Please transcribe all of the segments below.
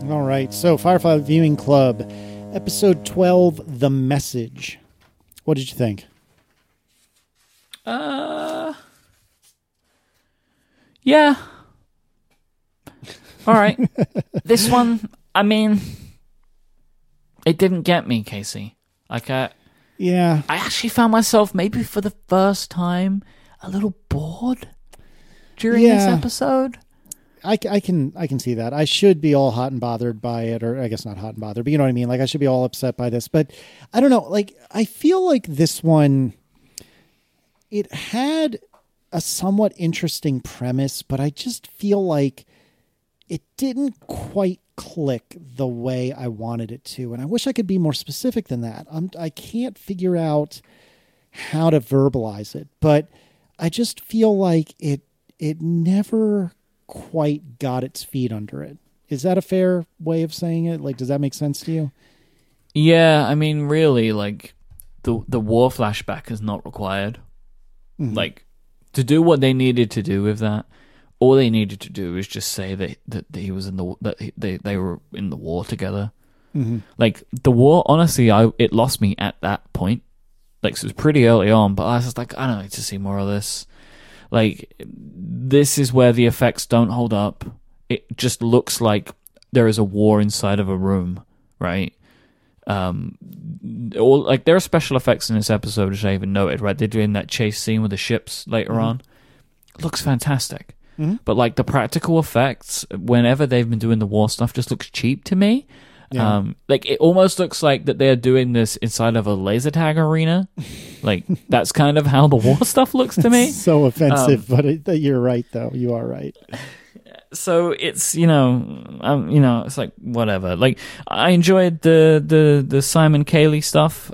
All right, so Firefly Viewing Club, episode 12, The Message. What did you think? Yeah. All right. This one, I mean, it didn't get me, Casey. Like, yeah, I actually found myself, maybe for the first time, a little bored during this episode. I can see that. I should be all hot and bothered by it, or I guess not hot and bothered, but you know what I mean? Like, I should be all upset by this. But I don't know. Like, I feel like this one, it had a somewhat interesting premise, but I just feel like it didn't quite click the way I wanted it to. And I wish I could be more specific than that. I can't figure out how to verbalize it, but I just feel like it never quite got its feet under it. Is that a fair way of saying it? Like, does that make sense to you? Yeah, I mean, really, like, the war flashback is not required. Mm-hmm. Like, to do what they needed to do with that, all they needed to do is just say that he was in they were in the war together. Mm-hmm. Like, the war, honestly, it lost me at that point. Like, so it was pretty early on, but I was just like, I don't need to see more of this. Like, this is where the effects don't hold up. It just looks like there is a war inside of a room, right? Like, there are special effects in this episode, which I even noted, right? They're doing that chase scene with the ships later on. It looks fantastic. Mm-hmm. But, like, the practical effects, whenever they've been doing the war stuff, just looks cheap to me. Yeah. Like, it almost looks like that they're doing this inside of a laser tag arena. Like, that's kind of how the war stuff looks to me. So offensive, but you're right, though. You are right. So it's, it's like, whatever. Like, I enjoyed the Simon Cayley stuff.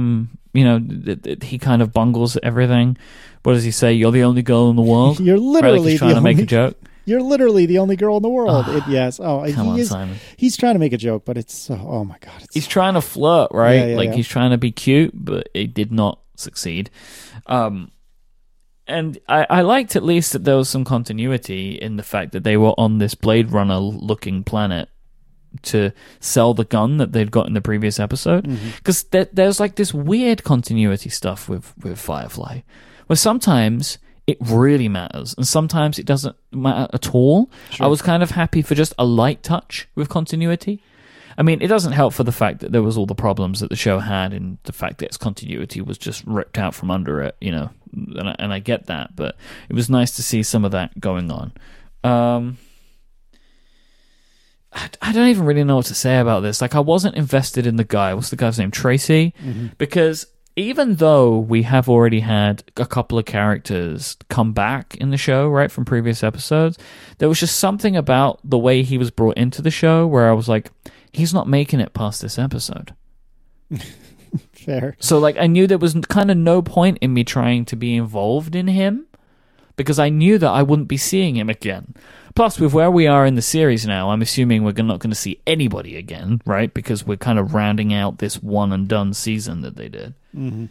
He kind of bungles everything. What does he say? You're the only girl in the world? You're literally like he's trying to make a joke. You're literally the only girl in the world. Yes. Oh, come on, Simon. He's trying to make a joke, but it's oh my god. He's trying to flirt, right? He's trying to be cute, but it did not succeed. And I liked at least that there was some continuity in the fact that they were on this Blade Runner looking planet to sell the gun that they'd got in the previous episode. Because there's like this weird continuity stuff with Firefly, where sometimes it really matters, and sometimes it doesn't matter at all. Sure. I was kind of happy for just a light touch with continuity. I mean, it doesn't help for the fact that there was all the problems that the show had, and the fact that its continuity was just ripped out from under it, and I get that, but it was nice to see some of that going on. I don't even really know what to say about this. Like, I wasn't invested in the guy. What's the guy's name? Tracy? Mm-hmm. Because even though we have already had a couple of characters come back in the show, right, from previous episodes, there was just something about the way he was brought into the show where I was like, he's not making it past this episode. Fair. So, like, I knew there was kind of no point in me trying to be involved in him because I knew that I wouldn't be seeing him again. Plus, with where we are in the series now, I'm assuming we're not going to see anybody again, right? Because we're kind of rounding out this one and done season that they did. Mm-hmm.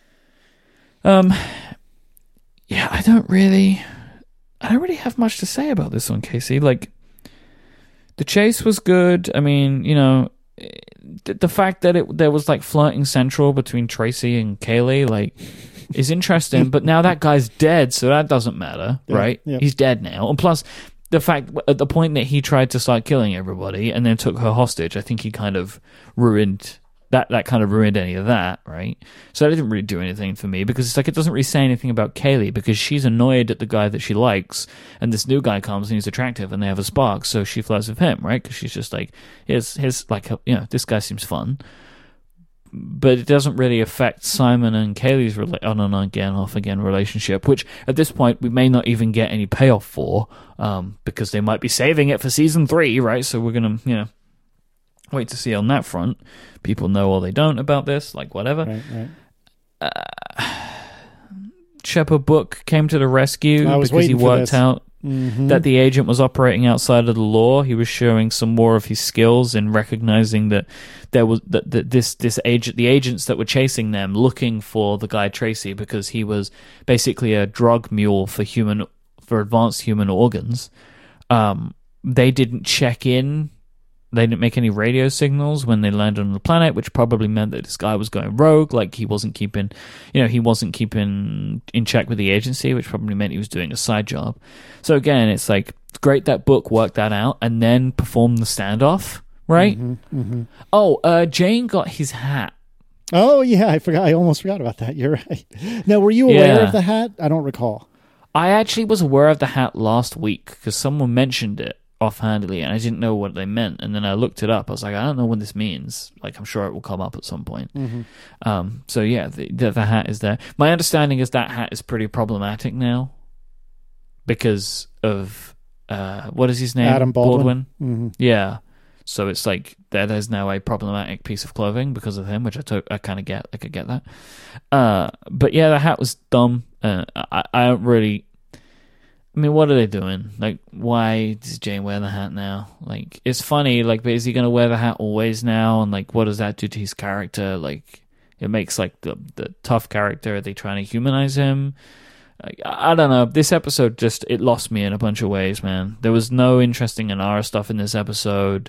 Yeah, I don't really have much to say about this one, Casey. Like, the chase was good. I mean, the fact that there was like flirting central between Tracy and Cayley, like, is interesting. But now that guy's dead, so that doesn't matter, right? Yeah. He's dead now. And plus, the fact at the point that he tried to start killing everybody and then took her hostage, I think he kind of ruined that kind of ruined any of that, right? So that didn't really do anything for me because it's like it doesn't really say anything about Cayley because she's annoyed at the guy that she likes, and this new guy comes and he's attractive and they have a spark, so she flirts with him, right? Because she's just like, here's like, this guy seems fun. But it doesn't really affect Simon and Cayley's on and again, off again relationship, which at this point we may not even get any payoff for, because they might be saving it for season 3, right? So we're gonna, wait to see on that front. People know or they don't about this, like whatever. Right. Shepard Book came to the rescue because he worked out that the agent was operating outside of the law. He was showing some more of his skills in recognizing that there was this agent, the agents that were chasing them, looking for the guy Tracy because he was basically a drug mule for advanced human organs. They didn't check in they didn't make any radio signals when they landed on the planet, which probably meant that this guy was going rogue. Like he wasn't keeping in check with the agency, which probably meant he was doing a side job. So again, it's like great that Book worked that out and then performed the standoff, right? Mm-hmm, mm-hmm. Oh, Jane got his hat. Oh yeah, I forgot. I almost forgot about that. You're right. Now, were you aware of the hat? I don't recall. I actually was aware of the hat last week because someone mentioned it offhandedly, and I didn't know what they meant. And then I looked it up. I was like, I don't know what this means. Like, I'm sure it will come up at some point. Mm-hmm. So yeah, the hat is there. My understanding is that hat is pretty problematic now because of what is his name? Adam Baldwin. Mm-hmm. Yeah. So it's like that is now a problematic piece of clothing because of him, which I kind of get. I could get that. But yeah, the hat was dumb. I don't really. I mean, what are they doing? Like, why does Jane wear the hat now? Like, it's funny. Like, but is he going to wear the hat always now? And like, what does that do to his character? Like, it makes like the tough character. Are they trying to humanize him? Like, I don't know. This episode it lost me in a bunch of ways, man. There was no interesting Inara stuff in this episode,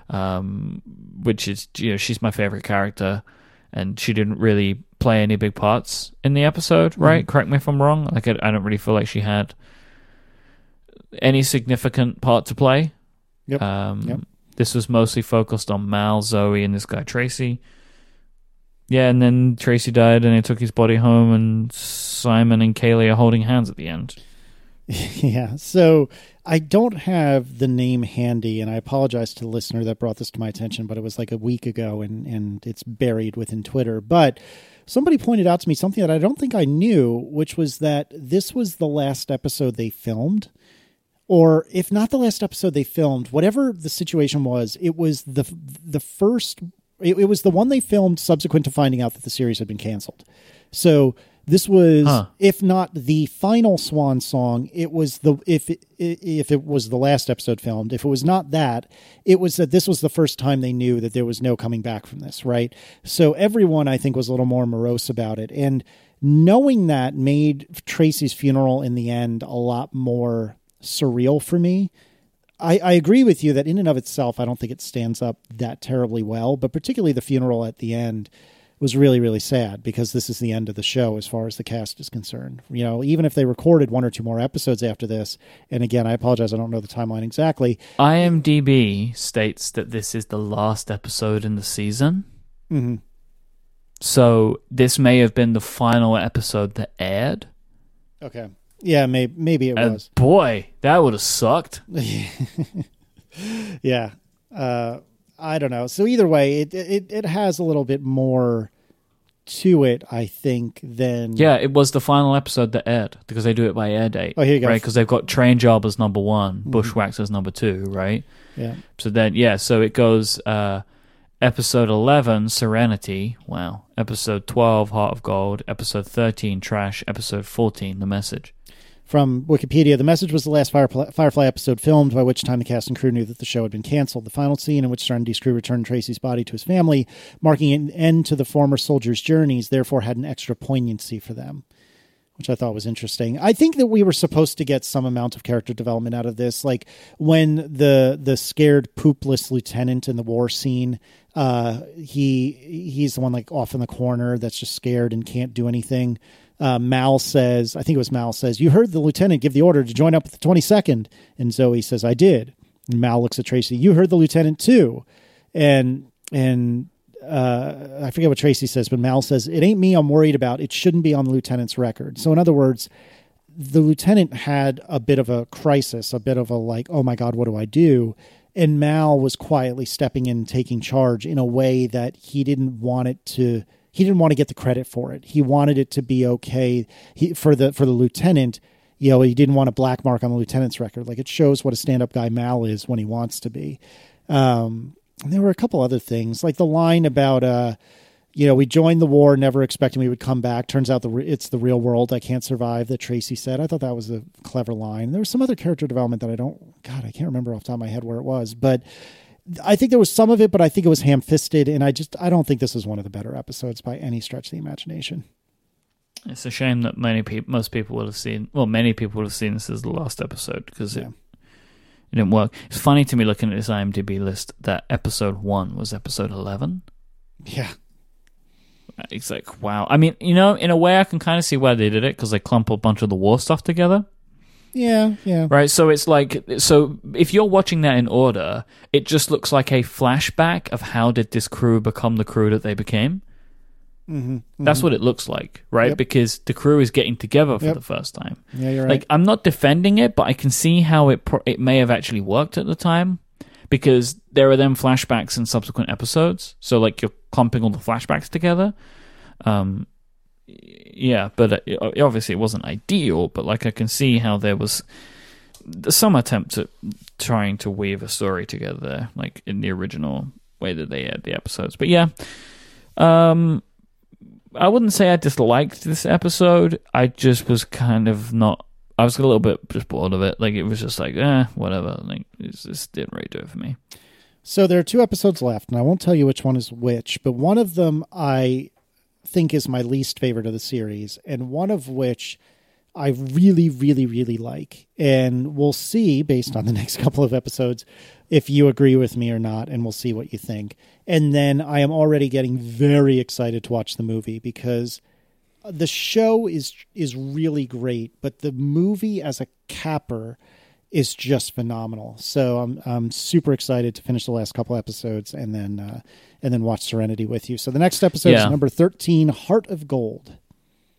which is, she's my favorite character, and she didn't really play any big parts in the episode, right? Mm-hmm. Correct me if I'm wrong. Like, I don't really feel like she had any significant part to play. Yep. This was mostly focused on Mal, Zoe, and this guy Tracy. Yeah, and then Tracy died, and they took his body home, and Simon and Kaylee are holding hands at the end. Yeah, so I don't have the name handy, and I apologize to the listener that brought this to my attention, but it was like a week ago, and it's buried within Twitter. But somebody pointed out to me something that I don't think I knew, which was that this was the last episode they filmed. Or if not the last episode they filmed, whatever the situation was, it was the first... It was the one they filmed subsequent to finding out that the series had been canceled. So this was, if not the final swan song, it was if it was the last episode filmed. If it was not that, it was that this was the first time they knew that there was no coming back from this, right? So everyone, I think, was a little more morose about it. And knowing that made Tracy's funeral in the end a lot more surreal for me. I agree with you that in and of itself, I don't think it stands up that terribly well, but particularly the funeral at the end was really, really sad because this is the end of the show as far as the cast is concerned. Even if they recorded one or two more episodes after this, and again, I apologize, I don't know the timeline exactly. IMDb states that this is the last episode in the season. Mm-hmm. So this may have been the final episode that aired. Okay. Yeah, maybe it was. Boy, that would have sucked. Yeah. I don't know. So either way, it has a little bit more to it, I think, than... Yeah, it was the final episode that aired, because they do it by air date. Oh, here you go. Right, because they've got Train Job as number 1, Bushwhacked as number 2, right? Yeah. So then, so it goes... Episode 11, Serenity. Wow. Episode 12, Heart of Gold. Episode 13, Trash. Episode 14, The Message. From Wikipedia, The Message was the last Firefly episode filmed, by which time the cast and crew knew that the show had been canceled. The final scene in which Serenity's crew returned Tracy's body to his family, marking an end to the former soldiers' journeys, therefore had an extra poignancy for them, which I thought was interesting. I think that we were supposed to get some amount of character development out of this. Like when the scared, poopless lieutenant in the war scene, he's the one like off in the corner that's just scared and can't do anything. Mal says, I think it was Mal says, "You heard the lieutenant give the order to join up with the 22nd. And Zoe says, "I did." And Mal looks at Tracy, "You heard the lieutenant too." And I forget what Tracy says, but Mal says, "It ain't me I'm worried about. It shouldn't be on the lieutenant's record." So in other words, the lieutenant had a bit of a crisis, a bit of a like, oh my God, what do I do? And Mal was quietly stepping in, taking charge in a way that he didn't want to get the credit for it. He wanted it to be okay. For the lieutenant, he didn't want a black mark on the lieutenant's record. Like, it shows what a stand-up guy Mal is when he wants to be. And there were a couple other things, like the line about, we joined the war, never expecting we would come back. Turns out it's the real world. I can't survive, that Tracy said. I thought that was a clever line. There was some other character development that I can't remember off the top of my head where it was, but I think there was some of it, but I think it was ham-fisted, and I don't think this is one of the better episodes by any stretch of the imagination. It's a shame that many people would have seen this as the last episode, because It didn't work. It's funny to me looking at this IMDb list that episode 1 was episode 11. Yeah. It's like, wow. I mean, you know, in a way I can kind of see why they did it, because they clump a bunch of the war stuff together. Yeah. Right, so it's like, so if you're watching that in order, it just looks like a flashback of how did this crew become the crew that they became. That's what it looks like, right? Yep. Because the crew is getting together for the first time. Yeah, you're right. Like, I'm not defending it, but I can see how it may have actually worked at the time, because there are then flashbacks in subsequent episodes. So, like, you're clumping all the flashbacks together. Yeah, but obviously it wasn't ideal, but, like, I can see how there was some attempt at trying to weave a story together, like, in the original way that they had the episodes. But, yeah, I wouldn't say I disliked this episode. I just was kind of not... I was a little bit just bored of it. Like, it was just like, whatever. Like, it just didn't really do it for me. So there are 2 episodes left, and I won't tell you which one is which, but one of them I think is my least favorite of the series, and one of which I really, really, really like. And we'll see, based on the next couple of episodes, if you agree with me or not, and we'll see what you think. And then I am already getting very excited to watch the movie, because the show is really great, but the movie as a capper is just phenomenal. So I'm super excited to finish the last couple episodes and then watch Serenity with you. So the next episode is number 13, Heart of Gold.